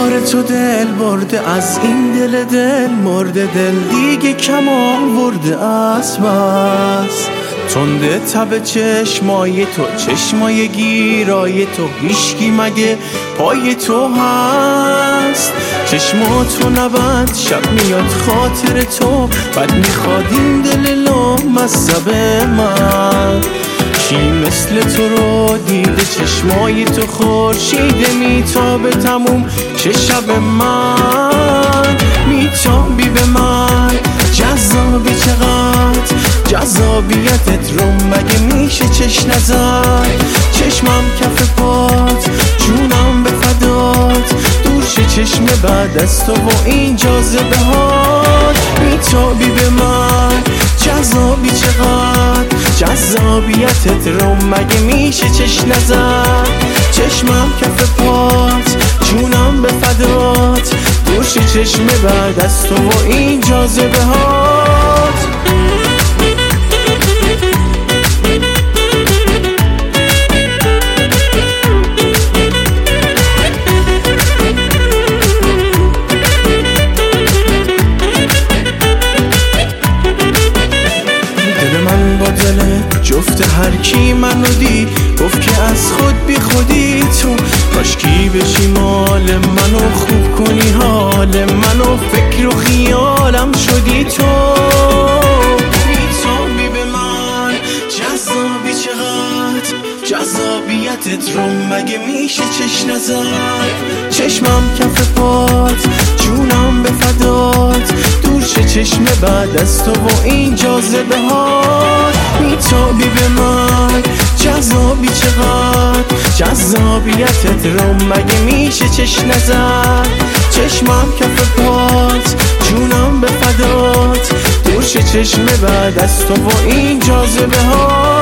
بار تو دل برده، از این دل مرده، دل دیگه کم آورده از بس. تنده تب چشمای تو، چشمای گیرای تو، هیشگی مگه پای تو هست؟ چشماتو نبند، شب میاد خاطر تو، بد میخواد این دل لامصب من. کی مثل تو رو دیده، چشمای تو خورشیده، میتابه تموم چه شب من، میتابی به من. جذابی چقدر، جذابیتت رو مگه میشه چش نزد؟ چشمم کف پات، جونم به فدات، دور شه چشم بعد از تو و این جاذبه هات. میتابی به من، جذابی چقدر، جذابیتت رو مگه میشه چش نزد؟ چشمم کف پات، جونم به فدات، دور شه چشم بعد از تو و این جاذبه هات. جفت هر کی منو دید گفت که از خود بی خودی تو، کاشکی بشی مال منو، خوب کنی حال منو، فکر و خیالم شدی تو. میتابی به من، جذابی چقدر، جذابیتت رو مگه میشه چش نزد؟ چشمم کف پات، جونم به فدات، دور شه چشم بعد از تو و این جاذبه هات. میتابی به من، جذابی چقدر، جذابیتت رو مگه میشه چش نزد؟ چشمم کف پات، جونم به فدات، دور شه چشم بعد از تو و این جاذبه هات.